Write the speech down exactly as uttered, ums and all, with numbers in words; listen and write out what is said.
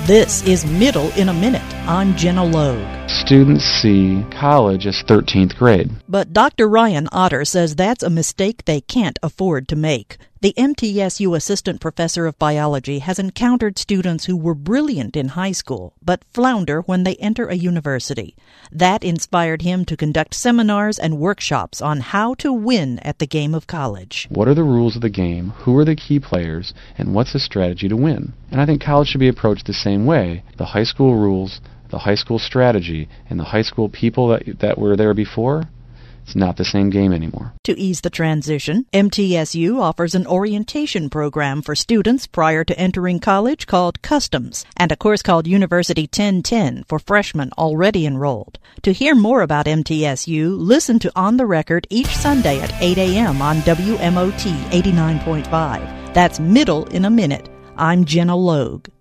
This is Middle in a Minute. I'm Jenna Logue. Students see college as thirteenth grade. But Doctor Ryan Otter says that's a mistake they can't afford to make. The M T S U assistant professor of biology has encountered students who were brilliant in high school, but flounder when they enter a university. That inspired him to conduct seminars and workshops on how to win at the game of college. What are the rules of the game? Who are the key players? And what's the strategy to win? And I think college should be approached the same way. The high school rules, the high school strategy, and the high school people that, that were there before, it's not the same game anymore. To ease the transition, M T S U offers an orientation program for students prior to entering college called Customs, and a course called University ten ten for freshmen already enrolled. To hear more about M T S U, listen to On the Record each Sunday at eight a.m. on W M O T eighty-nine point five. That's Middle in a Minute. I'm Jenna Logue.